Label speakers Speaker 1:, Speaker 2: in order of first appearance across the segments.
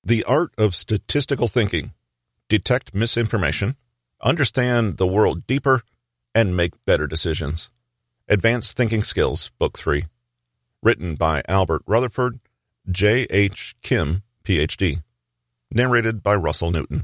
Speaker 1: The art of statistical thinking. Detect misinformation, understand the world deeper, and make better decisions. Advanced Thinking Skills, Book 3. Written by Albert Rutherford, J. H. Kim, Ph.D. Narrated by Russell Newton.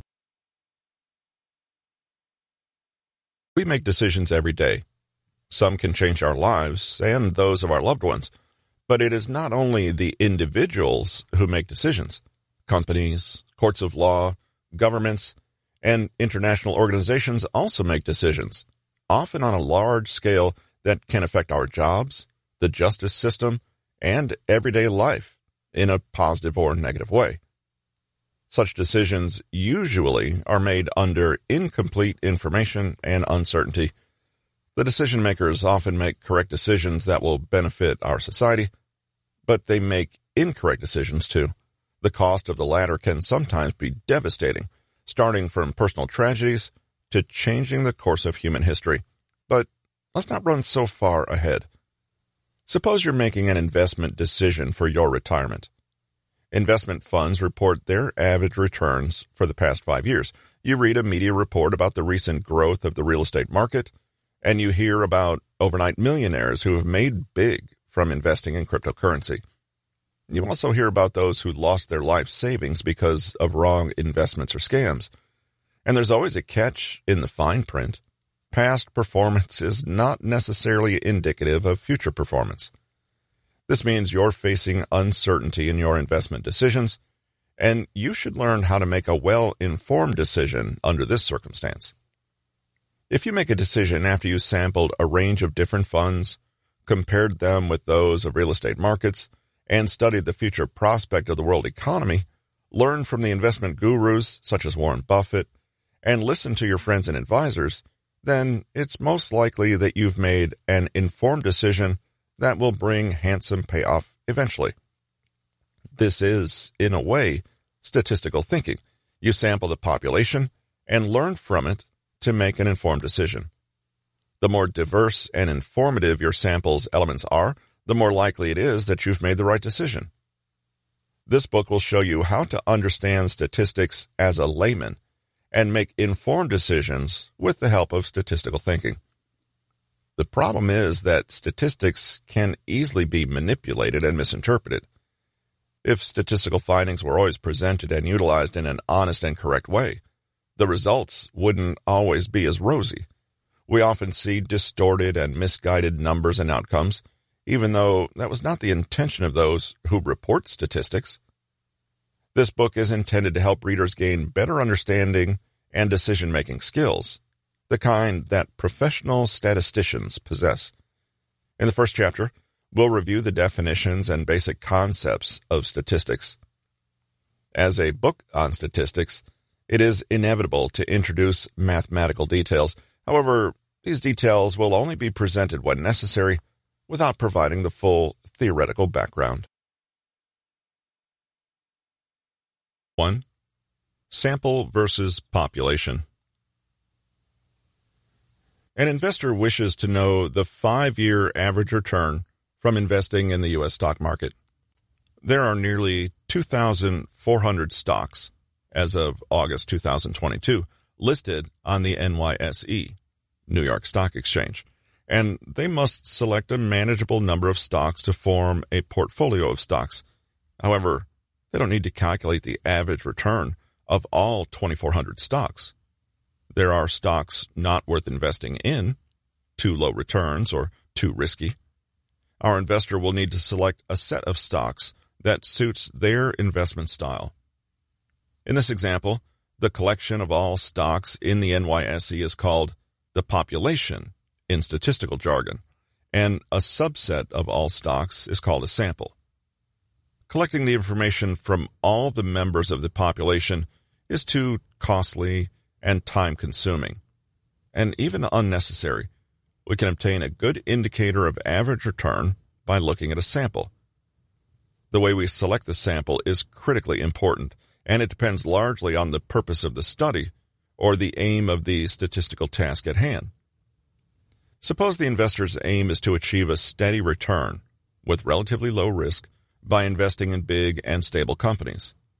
Speaker 1: We make decisions every day. Some can change our lives and those of our loved ones, but it is not only the individuals who make decisions. Companies, courts of law, governments, and international organizations also make decisions, often on a large scale that can affect our jobs, the justice system, and everyday life in a positive or negative way. Such decisions usually are made under incomplete information and uncertainty. The decision makers often make correct decisions that will benefit our society, but they make incorrect decisions too. The cost of the latter can sometimes be devastating, starting from personal tragedies to changing the course of human history. But let's not run so far ahead. Suppose you're making an investment decision for your retirement. Investment funds report their average returns for the past 5 years. You read a media report about the recent growth of the real estate market, and you hear about overnight millionaires who have made big from investing in cryptocurrency. You also hear about those who lost their life savings because of wrong investments or scams. And there's always a catch in the fine print. Past performance is not necessarily indicative of future performance. This means you're facing uncertainty in your investment decisions, and you should learn how to make a well-informed decision under this circumstance. If you make a decision after you sampled a range of different funds, compared them with those of real estate markets, and studied the future prospect of the world economy, learn from the investment gurus such as Warren Buffett, and listen to your friends and advisors, then it's most likely that you've made an informed decision that will bring handsome payoff eventually. This is, in a way, statistical thinking. You sample the population and learn from it to make an informed decision. The more diverse and informative your sample's elements are, the more likely it is that you've made the right decision. This book will show you how to understand statistics as a layman and make informed decisions with the help of statistical thinking. The problem is that statistics can easily be manipulated and misinterpreted. If statistical findings were always presented and utilized in an honest and correct way, the results wouldn't always be as rosy. We often see distorted and misguided numbers and outcomes, even though that was not the intention of those who report statistics. This book is intended to help readers gain better understanding and decision-making skills, the kind that professional statisticians possess. In the first chapter, we'll review the definitions and basic concepts of statistics. As a book on statistics, it is inevitable to introduce mathematical details. However, these details will only be presented when necessary, without providing the full theoretical background. 1. Sample versus population. An investor wishes to know the 5-year average return from investing in the U.S. stock market. There are nearly 2,400 stocks, as of August 2022, listed on the NYSE, New York Stock Exchange, and they must select a manageable number of stocks to form a portfolio of stocks. However, they don't need to calculate the average return of all 2,400 stocks. There are stocks not worth investing in, too low returns, or too risky. Our investor will need to select a set of stocks that suits their investment style. In this example, the collection of all stocks in the NYSE is called the population in statistical jargon, and a subset of all stocks is called a sample. Collecting the information from all the members of the population is too costly and time-consuming, and even unnecessary. We can obtain a good indicator of average return by looking at a sample. The way we select the sample is critically important, and it depends largely on the purpose of the study or the aim of the statistical task at hand. Suppose the investor's aim is to achieve a steady return with relatively low risk by investing in big and stable companies.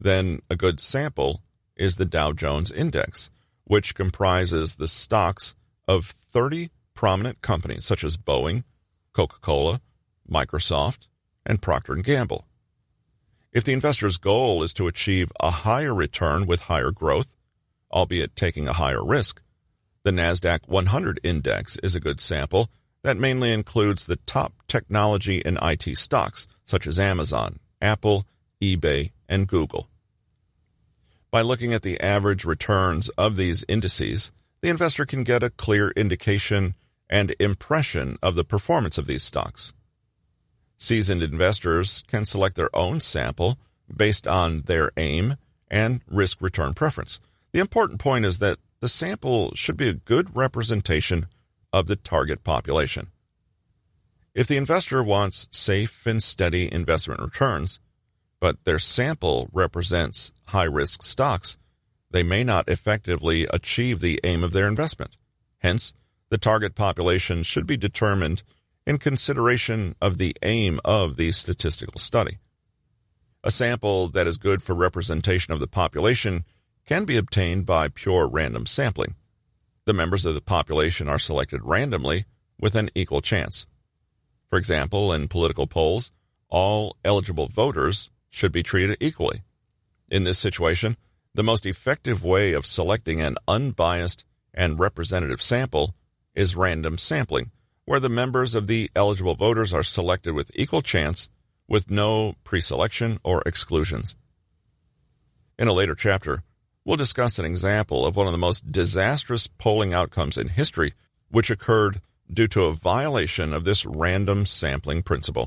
Speaker 1: then a good sample is the Dow Jones Index, which comprises the stocks of 30 prominent companies such as Boeing, Coca-Cola, Microsoft, and Procter & Gamble. If the investor's goal is to achieve a higher return with higher growth, albeit taking a higher risk, the NASDAQ 100 index is a good sample that mainly includes the top technology and IT stocks such as Amazon, Apple, eBay, and Google. By looking at the average returns of these indices, the investor can get a clear indication and impression of the performance of these stocks. Seasoned investors can select their own sample based on their aim and risk-return preference. The important point is that the sample should be a good representation of the target population. If the investor wants safe and steady investment returns, but their sample represents high-risk stocks, they may not effectively achieve the aim of their investment. Hence, the target population should be determined in consideration of the aim of the statistical study. A sample that is good for representation of the population can be obtained by pure random sampling. The members of the population are selected randomly with an equal chance. For example, in political polls, all eligible voters should be treated equally. In this situation, the most effective way of selecting an unbiased and representative sample is random sampling, where the members of the eligible voters are selected with equal chance with no preselection or exclusions. In a later chapter, we'll discuss an example of one of the most disastrous polling outcomes in history, which occurred due to a violation of this random sampling principle.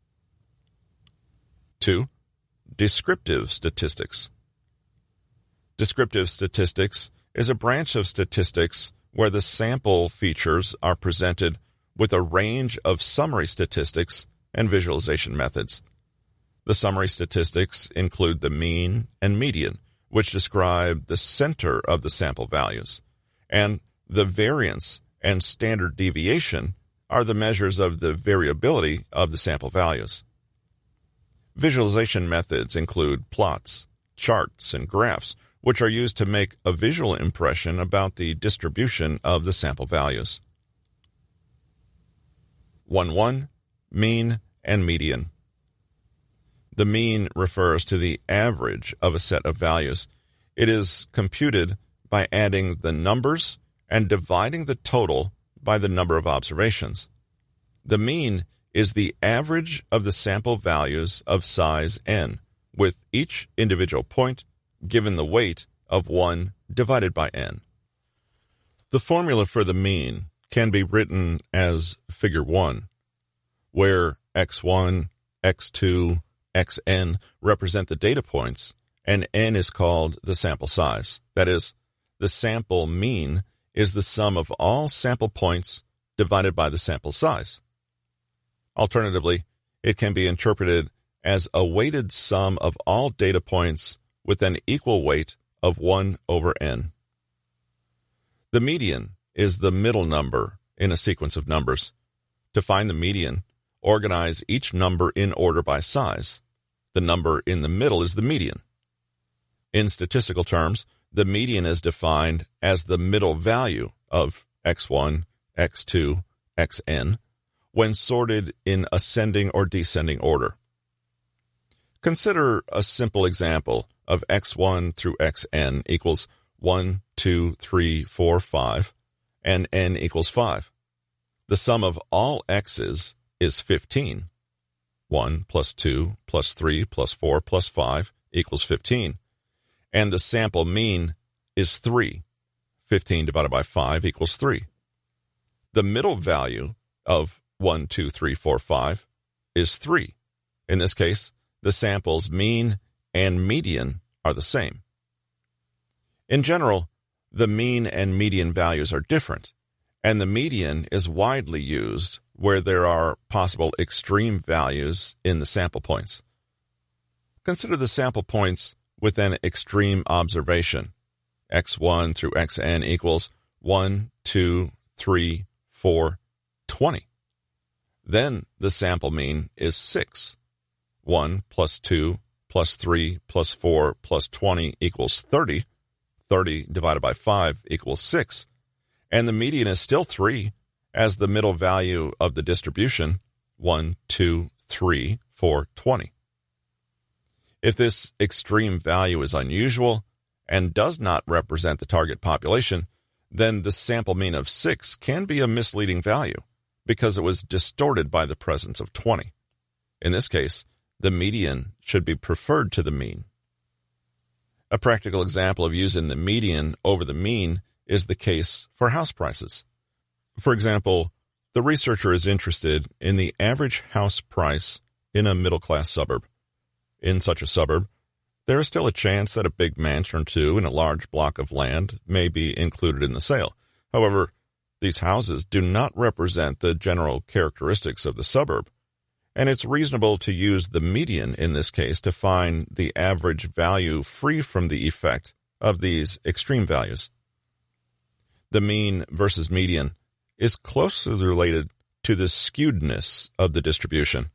Speaker 1: 2. Descriptive statistics. Descriptive statistics is a branch of statistics where the sample features are presented with a range of summary statistics and visualization methods. The summary statistics include the mean and median, which describe the center of the sample values, and the variance and standard deviation are the measures of the variability of the sample values. Visualization methods include plots, charts, and graphs, which are used to make a visual impression about the distribution of the sample values. 1.1. Mean and median. The mean refers to the average of a set of values. It is computed by adding the numbers and dividing the total by the number of observations. The mean is the average of the sample values of size n, with each individual point given the weight of 1 divided by n. The formula for the mean can be written as figure 1, where x1, x2, xn represent the data points, and n is called the sample size. That is, the sample mean is the sum of all sample points divided by the sample size. Alternatively, it can be interpreted as a weighted sum of all data points with an equal weight of 1 over n. The median is the middle number in a sequence of numbers. To find the median, organize each number in order by size. The number in the middle is the median. In statistical terms, the median is defined as the middle value of x1, x2, xn when sorted in ascending or descending order. Consider a simple example of x1 through xn equals 1, 2, 3, 4, 5, and n equals 5. The sum of all x's is 15. 1 plus 2 plus 3 plus 4 plus 5 equals 15. And the sample mean is 3. 15 divided by 5 equals 3. The middle value of 1, 2, 3, 4, 5 is 3. In this case, the sample's mean and median are the same. In general, the mean and median values are different, and the median is widely used where there are possible extreme values in the sample points. Consider the sample points with an extreme observation. x1 through xn equals 1, 2, 3, 4, 20. Then the sample mean is 6. 1 plus 2 plus 3 plus 4 plus 20 equals 30. 30 divided by 5 equals 6. And the median is still 3 as the middle value of the distribution, 1, 2, 3, 4, 20. If this extreme value is unusual and does not represent the target population, then the sample mean of 6 can be a misleading value because it was distorted by the presence of 20. In this case, the median should be preferred to the mean. A practical example of using the median over the mean is the case for house prices. For example, the researcher is interested in the average house price in a middle-class suburb. In such a suburb, there is still a chance that a big mansion or two in a large block of land may be included in the sale. However, these houses do not represent the general characteristics of the suburb, and it's reasonable to use the median in this case to find the average value free from the effect of these extreme values. The mean versus median is closely related to the skewedness of the distribution.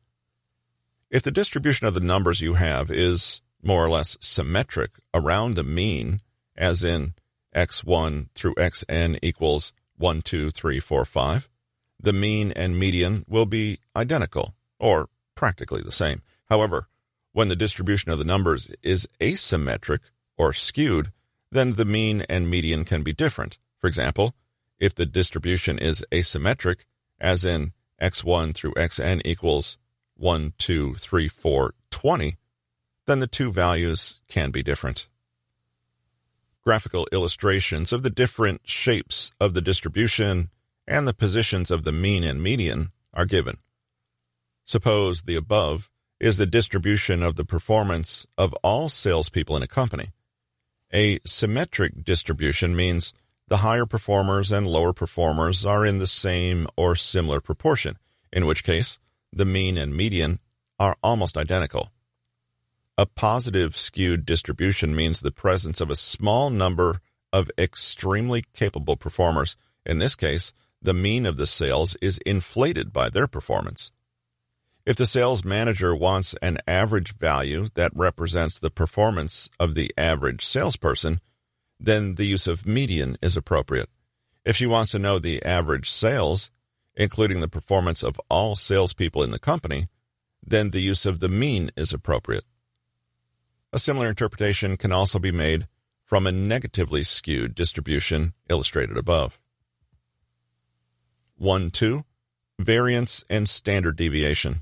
Speaker 1: If the distribution of the numbers you have is more or less symmetric around the mean, as in x1 through xn equals 1, 2, 3, 4, 5, the mean and median will be identical, or practically the same. However, when the distribution of the numbers is asymmetric or skewed, then the mean and median can be different. For example, if the distribution is asymmetric, as in x1 through xn equals 1, 2, 3, 4, 20, then the two values can be different. Graphical illustrations of the different shapes of the distribution and the positions of the mean and median are given. Suppose the above is the distribution of the performance of all salespeople in a company. A symmetric distribution means the higher performers and lower performers are in the same or similar proportion, in which case the mean and median are almost identical. A positive skewed distribution means the presence of a small number of extremely capable performers. In this case, the mean of the sales is inflated by their performance. If the sales manager wants an average value that represents the performance of the average salesperson, then the use of median is appropriate. If she wants to know the average sales, including the performance of all salespeople in the company, then the use of the mean is appropriate. A similar interpretation can also be made from a negatively skewed distribution illustrated above. 1.2. Variance and standard deviation.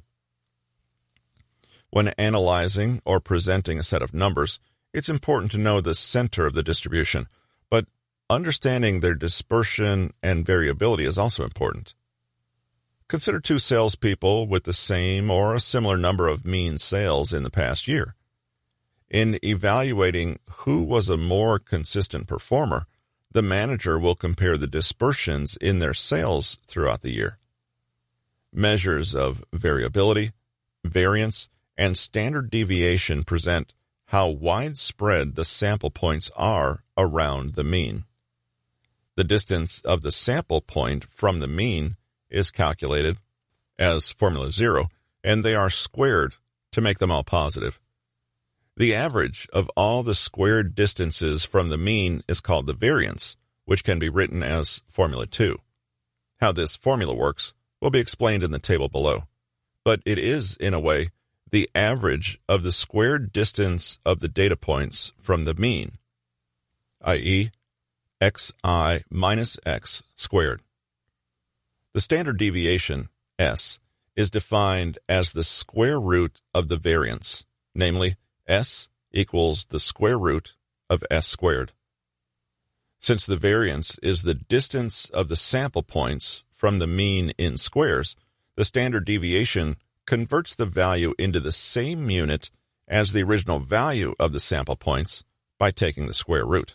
Speaker 1: When analyzing or presenting a set of numbers, it's important to know the center of the distribution, but understanding their dispersion and variability is also important. Consider two salespeople with the same or a similar number of mean sales in the past year. In evaluating who was a more consistent performer, the manager will compare the dispersions in their sales throughout the year. Measures of variability, variance, and standard deviation present how widespread the sample points are around the mean. The distance of the sample point from the mean is calculated as formula 0, and they are squared to make them all positive. The average of all the squared distances from the mean is called the variance, which can be written as formula 2. How this formula works will be explained in the table below, but it is, in a way, the average of the squared distance of the data points from the mean, i.e., xi minus x squared. The standard deviation, s, is defined as the square root of the variance, namely, s equals the square root of s squared. Since the variance is the distance of the sample points from the mean in squares, the standard deviation converts the value into the same unit as the original value of the sample points by taking the square root.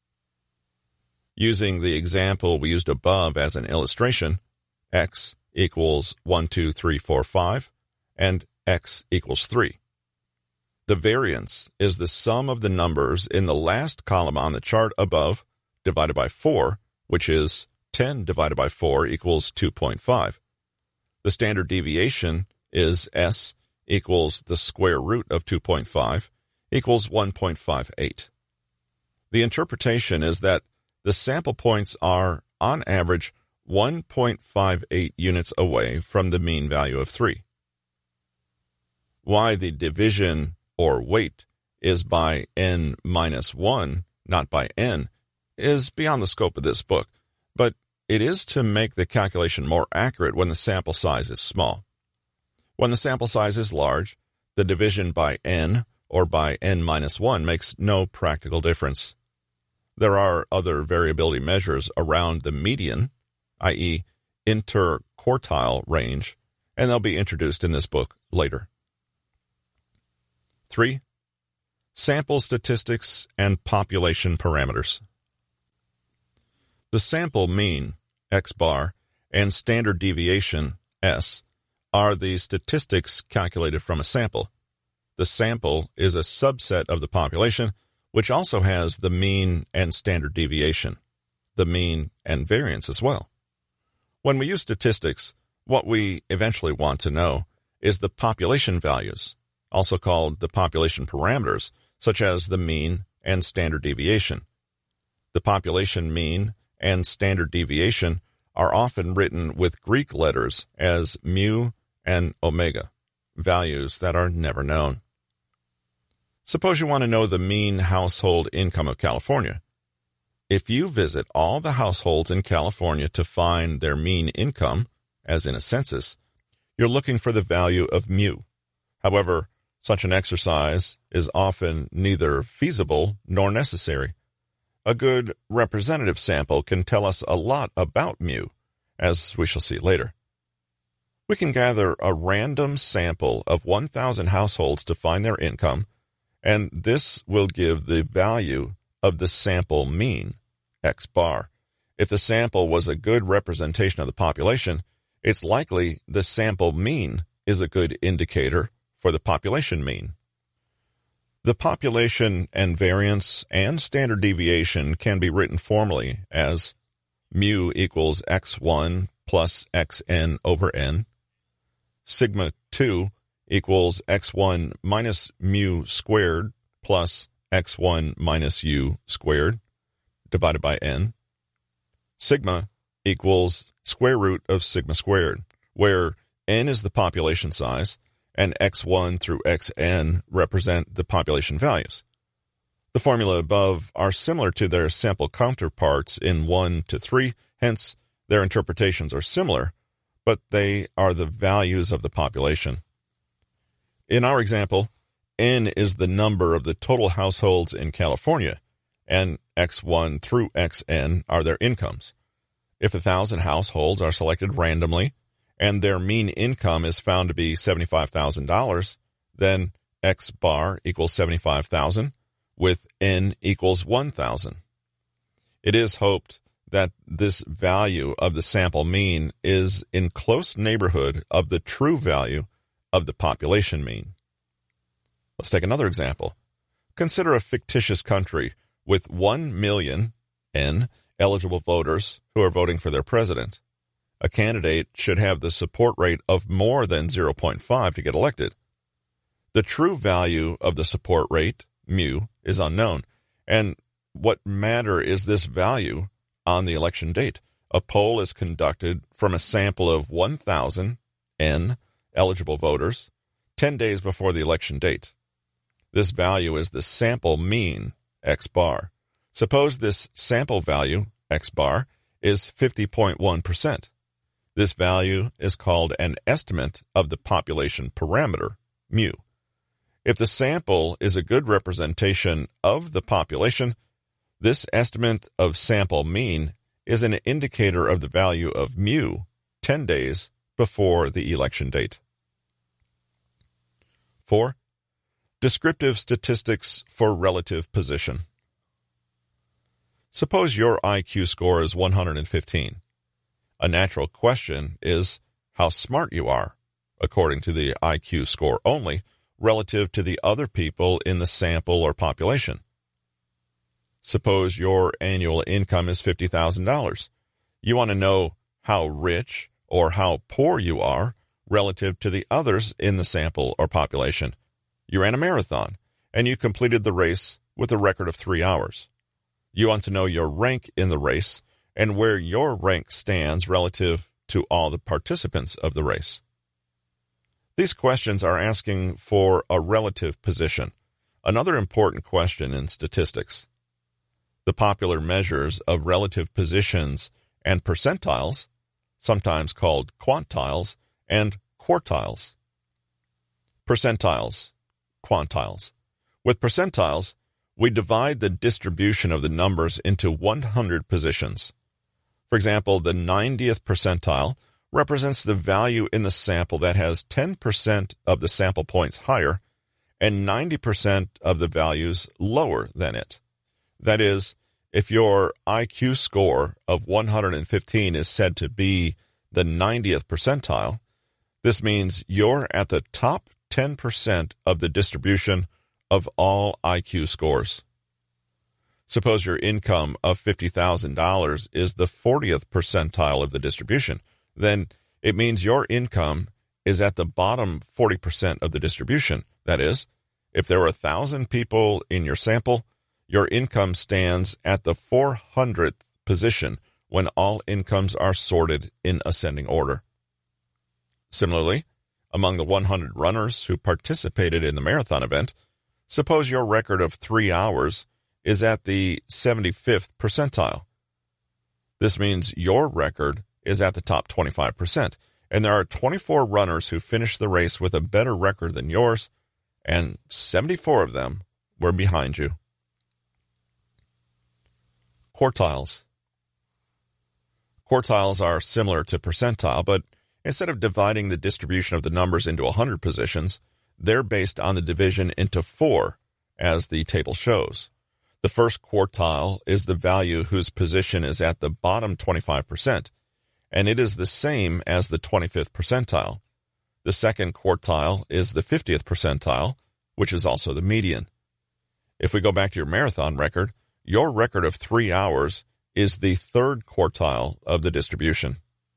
Speaker 1: Using the example we used above as an illustration, x equals 1, 2, 3, 4, 5, and x equals 3. The variance is the sum of the numbers in the last column on the chart above divided by 4, which is 10 divided by 4 equals 2.5. The standard deviation is s equals the square root of 2.5 equals 1.58. The interpretation is that the sample points are, on average, 1.58 units away from the mean value of 3. Why the division or weight is by n minus 1, not by n, is beyond the scope of this book, but it is to make the calculation more accurate when the sample size is small. When the sample size is large, the division by n or by n minus 1 makes no practical difference. There are other variability measures around the median, i.e. interquartile range, and they'll be introduced in this book later. 3. Sample statistics and population parameters. The sample mean, x bar, and standard deviation, s, are the statistics calculated from a sample. The sample is a subset of the population, which also has the mean and standard deviation, the mean and variance as well. When we use statistics, what we eventually want to know is the population values, also called the population parameters, such as the mean and standard deviation. The population mean and standard deviation are often written with Greek letters as mu and omega, values that are never known. Suppose you want to know the mean household income of California. If you visit all the households in California to find their mean income, as in a census, you're looking for the value of mu. However, such an exercise is often neither feasible nor necessary. A good representative sample can tell us a lot about mu, as we shall see later. We can gather a random sample of 1,000 households to find their income, and this will give the value of the sample mean, x bar. If the sample was a good representation of the population, it's likely the sample mean is a good indicator for the population mean. The population and variance and standard deviation can be written formally as mu equals x1 plus xn over n, sigma 2 equals x1 minus mu squared plus x1 minus u squared divided by n. Sigma equals square root of sigma squared, where n is the population size and x1 through xn represent the population values. The formula above are similar to their sample counterparts in 1 to 3, hence their interpretations are similar, but they are the values of the population. In our example, n is the number of the total households in California, and x1 through xn are their incomes. If 1,000 households are selected randomly, and their mean income is found to be $75,000, then x bar equals 75,000, with n equals 1,000. It is hoped that this value of the sample mean is in close neighborhood of the true value of the population mean. Let's take another example. Consider a fictitious country with 1 million n eligible voters who are voting for their president. A candidate should have the support rate of more than 0.5 to get elected. The true value of the support rate, mu, is unknown, and what matter is this value on the election date? A poll is conducted from a sample of 1,000 n eligible voters 10 days before the election date. This value is the sample mean, x bar. Suppose this sample value, x bar, is 50.1%. This value is called an estimate of the population parameter, mu. If the sample is a good representation of the population, this estimate of sample mean is an indicator of the value of mu 10 days before the election date. 4. Descriptive statistics for relative position. Suppose your IQ score is 115. A natural question is how smart you are, according to the IQ score only, relative to the other people in the sample or population. Suppose your annual income is $50,000. You want to know how rich or how poor you are relative to the others in the sample or population. You ran a marathon, and you completed the race with a record of 3 hours. You want to know your rank in the race and where your rank stands relative to all the participants of the race. These questions are asking for a relative position, another important question in statistics. The popular measures of relative positions and percentiles, sometimes called quantiles, and quartiles. Percentiles, quantiles. With percentiles, we divide the distribution of the numbers into 100 positions. For example, the 90th percentile represents the value in the sample that has 10% of the sample points higher and 90% of the values lower than it. That is, if your IQ score of 115 is said to be the 90th percentile, this means you're at the top 10% of the distribution of all IQ scores. Suppose your income of $50,000 is the 40th percentile of the distribution. Then it means your income is at the bottom 40% of the distribution. That is, if there were 1,000 people in your sample, your income stands at the 400th position when all incomes are sorted in ascending order. Similarly, among the 100 runners who participated in the marathon event, suppose your record of 3 hours is at the 75th percentile. This means your record is at the top 25%, and there are 24 runners who finished the race with a better record than yours, and 74 of them were behind you. Quartiles. Quartiles are similar to percentile, but instead of dividing the distribution of the numbers into 100 positions, they're based on the division into 4, as the table shows. The first quartile is the value whose position is at the bottom 25%, and it is the same as the 25th percentile. The second quartile is the 50th percentile, which is also the median. If we go back to your marathon record, your record of 3 hours is the third quartile of the distribution.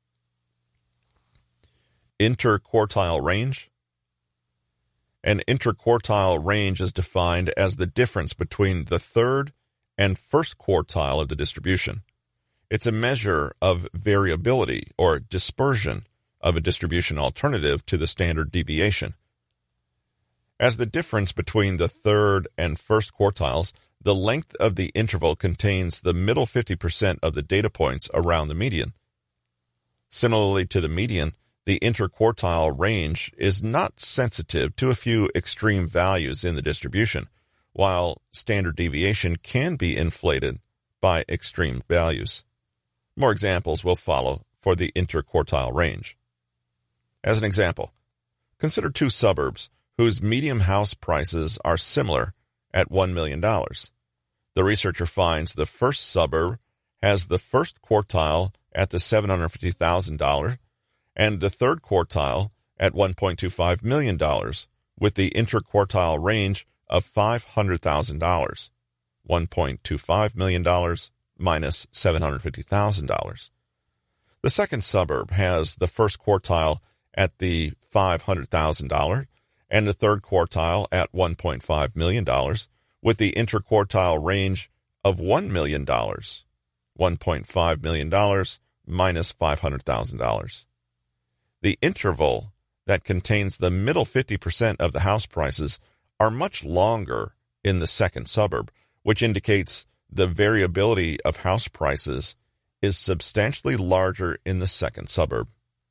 Speaker 1: Interquartile range. An interquartile range is defined as the difference between the third and first quartile of the distribution. It's a measure of variability or dispersion of a distribution alternative to the standard deviation. As the difference between the third and first quartiles, the length of the interval contains the middle 50% of the data points around the median. Similarly to the median, the interquartile range is not sensitive to a few extreme values in the distribution, while standard deviation can be inflated by extreme values. More examples will follow for the interquartile range. As an example, consider 2 suburbs whose median house prices are similar at $1 million. The researcher finds the first suburb has the first quartile at the $750,000 and the third quartile at $1.25 million, with the interquartile range of $500,000, $1.25 million minus $750,000. The second suburb has the first quartile at the $500,000 and the third quartile at $1.5 million, with the interquartile range of $1 million, $1.5 million minus $500,000. The interval that contains the middle 50% of the house prices are much longer in the second suburb, which indicates the variability of house prices is substantially larger in the second suburb.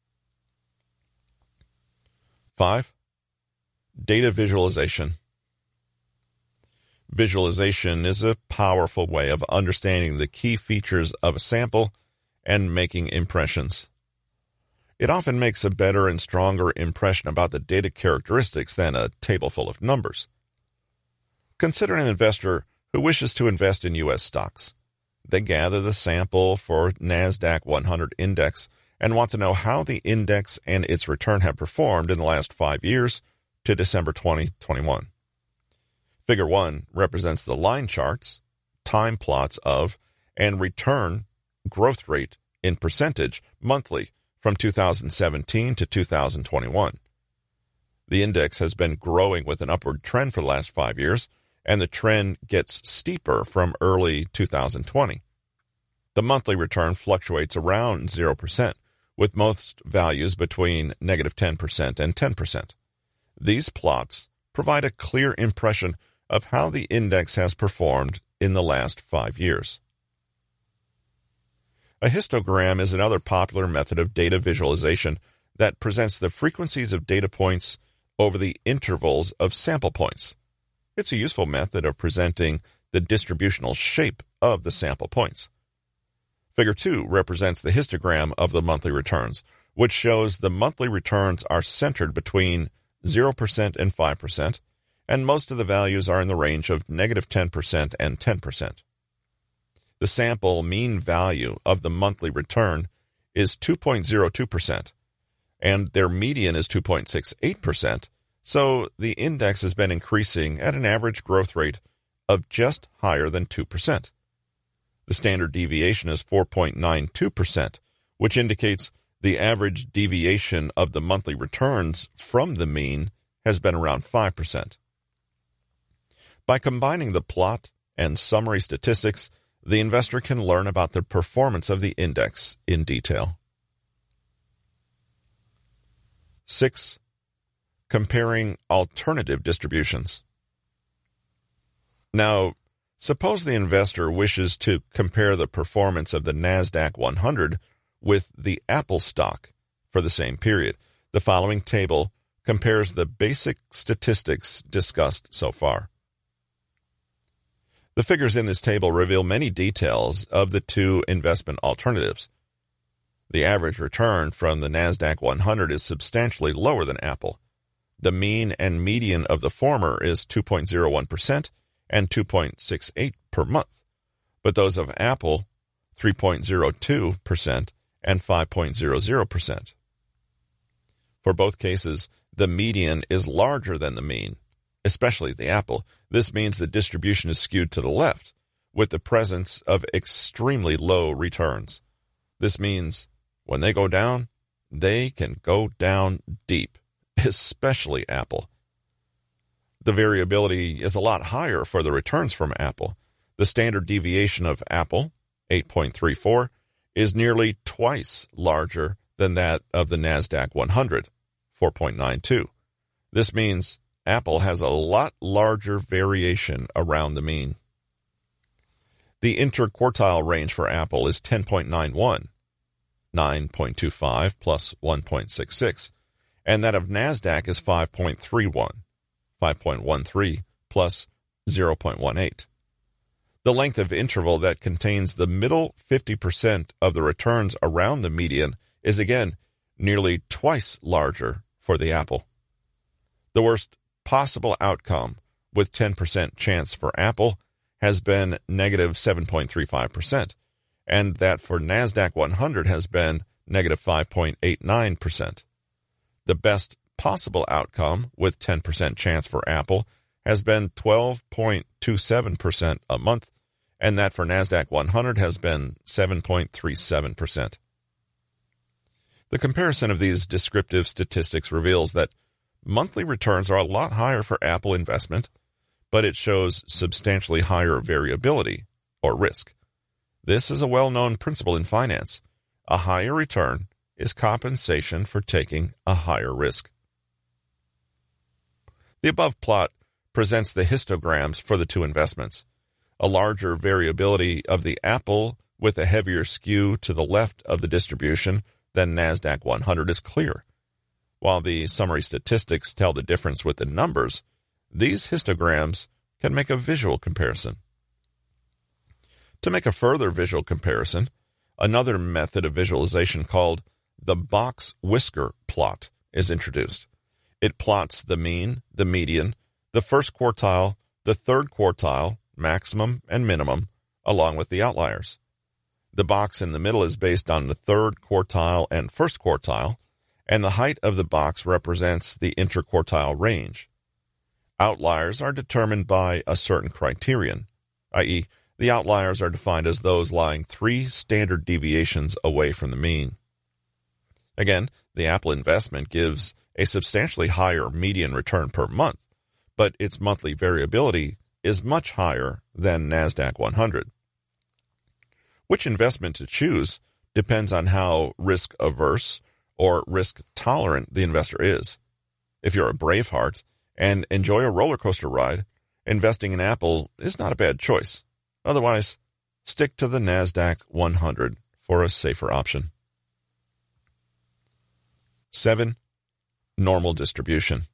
Speaker 1: 5. Data visualization. Visualization is a powerful way of understanding the key features of a sample and making impressions. It often makes a better and stronger impression about the data characteristics than a table full of numbers. Consider an investor who wishes to invest in U.S. stocks. They gather the sample for NASDAQ 100 index and want to know how the index and its return have performed in the last 5 years to December 2021. Figure 1 represents the line charts, time plots of, and return growth rate in percentage monthly from 2017 to 2021. The index has been growing with an upward trend for the last 5 years, and the trend gets steeper from early 2020. The monthly return fluctuates around 0%, with most values between negative 10% and 10%. These plots provide a clear impression of how the index has performed in the last 5 years. A histogram is another popular method of data visualization that presents the frequencies of data points over the intervals of sample points. It's a useful method of presenting the distributional shape of the sample points. Figure 2 represents the histogram of the monthly returns, which shows the monthly returns are centered between 0% and 5%, and most of the values are in the range of negative 10% and 10%. The sample mean value of the monthly return is 2.02%, and their median is 2.68%, so the index has been increasing at an average growth rate of just higher than 2%. The standard deviation is 4.92%, which indicates the average deviation of the monthly returns from the mean has been around 5%. By combining the plot and summary statistics, the investor can learn about the performance of the index in detail. 6. Comparing alternative distributions. Now, suppose the investor wishes to compare the performance of the NASDAQ 100 with the Apple stock for the same period. The following table compares the basic statistics discussed so far. The figures in this table reveal many details of the two investment alternatives. The average return from the NASDAQ 100 is substantially lower than Apple. The mean and median of the former is 2.01% and 2.68% per month, but those of Apple 3.02% and 5.00%. For both cases, the median is larger than the mean, especially the Apple. This means the distribution is skewed to the left, with the presence of extremely low returns. This means when they go down, they can go down deep, especially Apple. The variability is a lot higher for the returns from Apple. The standard deviation of Apple, 8.34, is nearly twice larger than that of the NASDAQ 100, 4.92. This means Apple has a lot larger variation around the mean. The interquartile range for Apple is 10.91, 9.25 plus 1.66, and that of NASDAQ is 5.31, 5.13 plus 0.18. The length of interval that contains the middle 50% of the returns around the median is again nearly twice larger for the Apple. The worst possible outcome with 10% chance for Apple has been negative 7.35%, and that for NASDAQ 100 has been negative 5.89%. The best possible outcome with 10% chance for Apple has been 12.27% a month, and that for NASDAQ 100 has been 7.37%. The comparison of these descriptive statistics reveals that monthly returns are a lot higher for Apple investment, but it shows substantially higher variability or risk. This is a well-known principle in finance. A higher return is compensation for taking a higher risk. The above plot presents the histograms for the two investments. A larger variability of the Apple with a heavier skew to the left of the distribution than NASDAQ 100 is clear. While the summary statistics tell the difference with the numbers, these histograms can make a visual comparison. To make a further visual comparison, another method of visualization called the box whisker plot is introduced. It plots the mean, the median, the first quartile, the third quartile, maximum and minimum, along with the outliers. The box in the middle is based on the third quartile and first quartile, and the height of the box represents the interquartile range. Outliers are determined by a certain criterion, i.e., the outliers are defined as those lying 3 standard deviations away from the mean. Again, the Apple investment gives a substantially higher median return per month, but its monthly variability is much higher than NASDAQ 100. Which investment to choose depends on how risk-averse or risk-tolerant the investor is. If you're a Braveheart and enjoy a roller coaster ride, investing in Apple is not a bad choice. Otherwise, stick to the NASDAQ 100 for a safer option. 7. Normal distribution.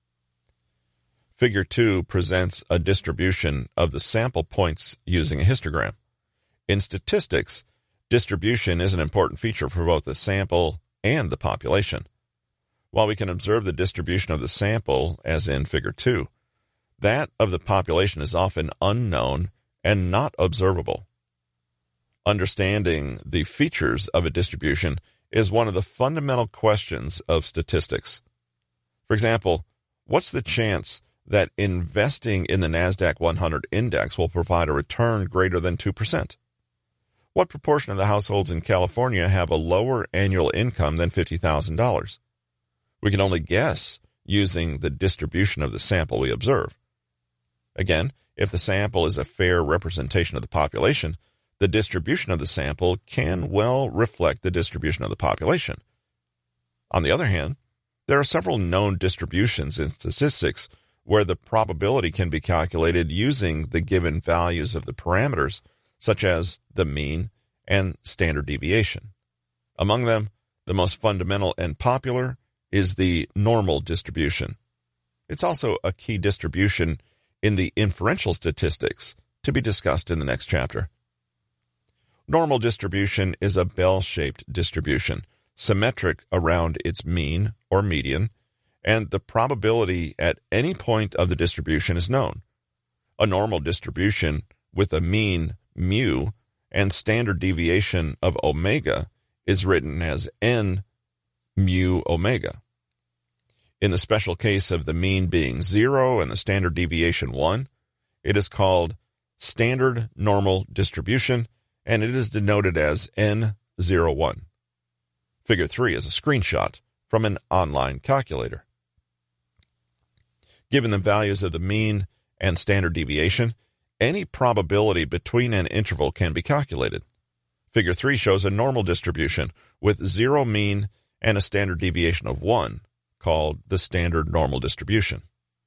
Speaker 1: Figure 2 presents a distribution of the sample points using a histogram. In statistics, distribution is an important feature for both the sample and the population. While we can observe the distribution of the sample, as in Figure 2, that of the population is often unknown and not observable. Understanding the features of a distribution is one of the fundamental questions of statistics. For example, what's the chance that investing in the NASDAQ 100 index will provide a return greater than 2%? What proportion of the households in California have a lower annual income than $50,000? We can only guess using the distribution of the sample we observe. Again, if the sample is a fair representation of the population, the distribution of the sample can well reflect the distribution of the population. On the other hand, there are several known distributions in statistics where the probability can be calculated using the given values of the parameters, such as the mean and standard deviation. Among them, the most fundamental and popular is the normal distribution. It's also a key distribution in the inferential statistics to be discussed in the next chapter. Normal distribution is a bell-shaped distribution, symmetric around its mean or median, and the probability at any point of the distribution is known. A normal distribution with a mean mu and standard deviation of omega is written as n mu omega. In the special case of the mean being 0 and the standard deviation 1, it is called standard normal distribution, and it is denoted as N01. Figure 3 is a screenshot from an online calculator. Given the values of the mean and standard deviation, any probability between an interval can be calculated. Figure 3 shows a normal distribution with 0 mean and a standard deviation of 1, called the standard normal distribution.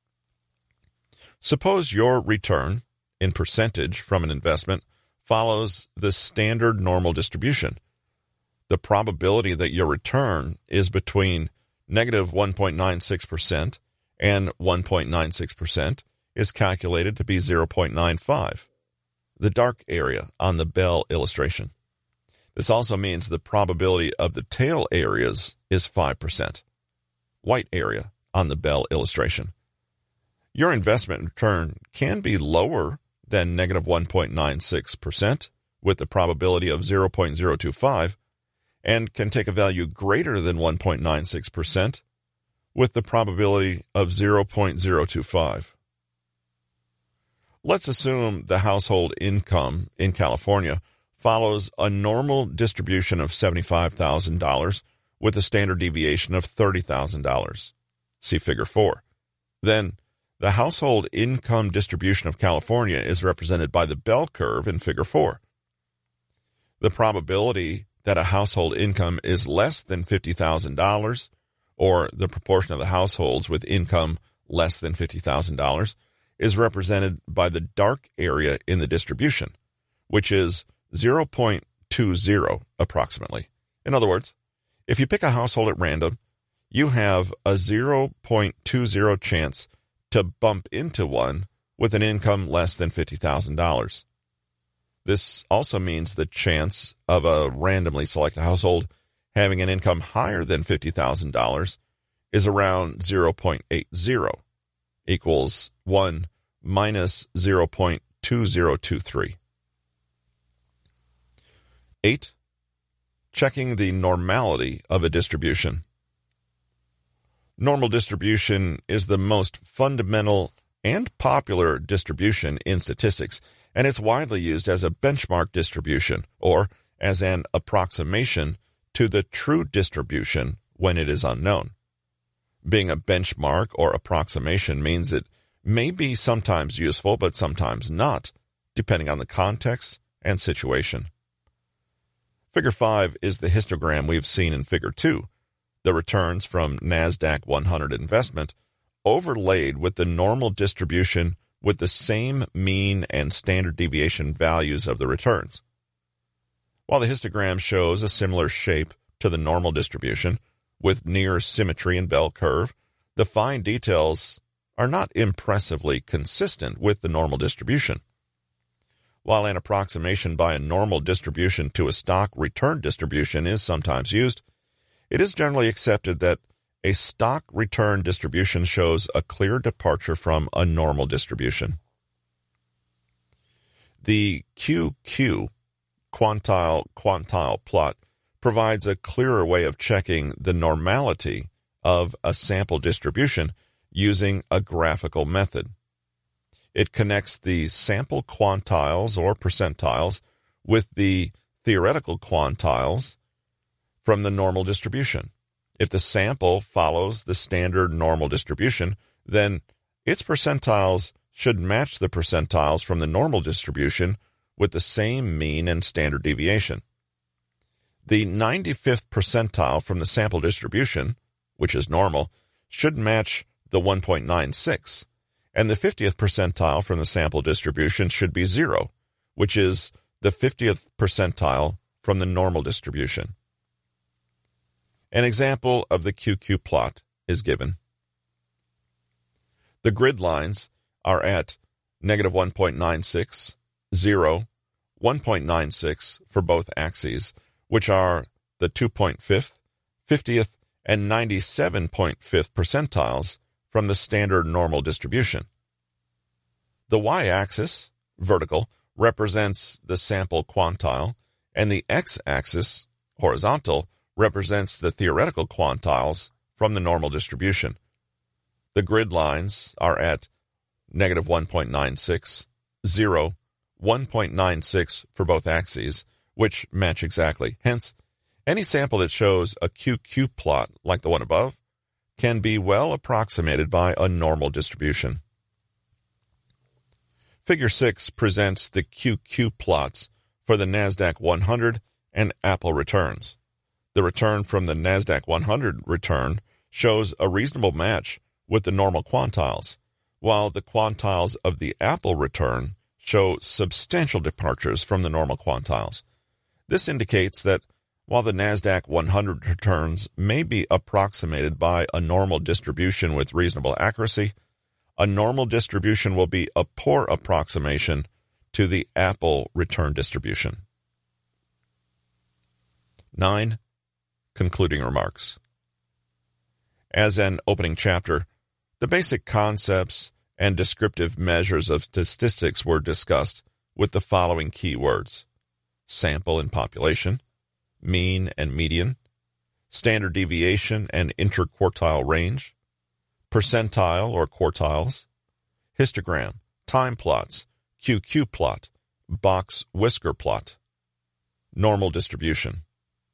Speaker 1: Suppose your return in percentage from an investment follows the standard normal distribution. The probability that your return is between negative 1.96% and 1.96% is calculated to be 0.95, the dark area on the Bell illustration. This also means the probability of the tail areas is 5%, white area on the Bell illustration. Your investment return can be lower than negative 1.96% with the probability of 0.025 and can take a value greater than 1.96% with the probability of 0.025. Let's assume the household income in California follows a normal distribution of $75,000 with a standard deviation of $30,000. See Figure 4. Then, the household income distribution of California is represented by the bell curve in Figure 4. The probability that a household income is less than $50,000, or the proportion of the households with income less than $50,000, is represented by the dark area in the distribution, which is 0.20 approximately. In other words, if you pick a household at random, you have a 0.20 chance to bump into one with an income less than $50,000. This also means the chance of a randomly selected household having an income higher than $50,000 is around 0.80, equals 1 minus 0.2023. 8. Checking the normality of a distribution. Normal distribution is the most fundamental and popular distribution in statistics, and it's widely used as a benchmark distribution or as an approximation to the true distribution when it is unknown. Being a benchmark or approximation means it may be sometimes useful but sometimes not, depending on the context and situation. Figure 5 is the histogram we've seen in Figure 2, the returns from NASDAQ 100 investment overlaid with the normal distribution with the same mean and standard deviation values of the returns. While the histogram shows a similar shape to the normal distribution, with near symmetry and bell curve, the fine details are not impressively consistent with the normal distribution. While an approximation by a normal distribution to a stock return distribution is sometimes used, it is generally accepted that a stock return distribution shows a clear departure from a normal distribution. The QQ quantile plot provides a clearer way of checking the normality of a sample distribution using a graphical method. It connects the sample quantiles or percentiles with the theoretical quantiles from the normal distribution. If the sample follows the standard normal distribution, then its percentiles should match the percentiles from the normal distribution with the same mean and standard deviation. The 95th percentile from the sample distribution, which is normal, should match the 1.96, and the 50th percentile from the sample distribution should be 0, which is the 50th percentile from the normal distribution. An example of the QQ plot is given. The grid lines are at negative 1.96, 0, 1.96 for both axes, which are the 2.5th, 50th, and 97.5th percentiles from the standard normal distribution. The y-axis, vertical, represents the sample quantile, and the x-axis, horizontal, represents the theoretical quantiles from the normal distribution. The grid lines are at negative 1.96, 0, 1.96 for both axes, which match exactly. Hence, any sample that shows a QQ plot like the one above can be well approximated by a normal distribution. Figure 6 presents the QQ plots for the NASDAQ 100 and Apple returns. The return from the NASDAQ 100 return shows a reasonable match with the normal quantiles, while the quantiles of the Apple return show substantial departures from the normal quantiles. This indicates that while the NASDAQ 100 returns may be approximated by a normal distribution with reasonable accuracy, a normal distribution will be a poor approximation to the Apple return distribution. 9. Concluding remarks. As an opening chapter, the basic concepts and descriptive measures of statistics were discussed with the following key words: sample and population, mean and median, standard deviation and interquartile range, percentile or quartiles, histogram, time plots, QQ plot, box whisker plot, normal distribution.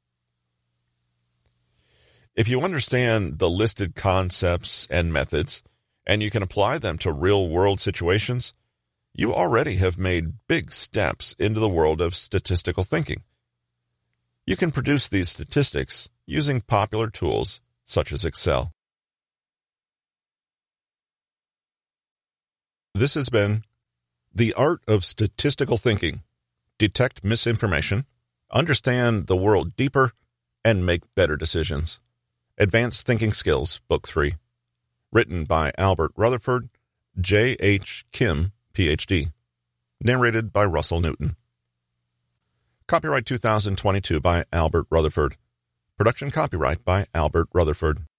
Speaker 1: If you understand the listed concepts and methods, and you can apply them to real-world situations, you already have made big steps into the world of statistical thinking. You can produce these statistics using popular tools such as Excel. This has been The Art of Statistical Thinking. Detect misinformation, understand the world deeper, and make better decisions. Advanced Thinking Skills, Book 3. Written by Albert Rutherford, J. H. Kim, Ph.D. Narrated by Russell Newton. Copyright 2022 by Albert Rutherford. Production copyright by Albert Rutherford.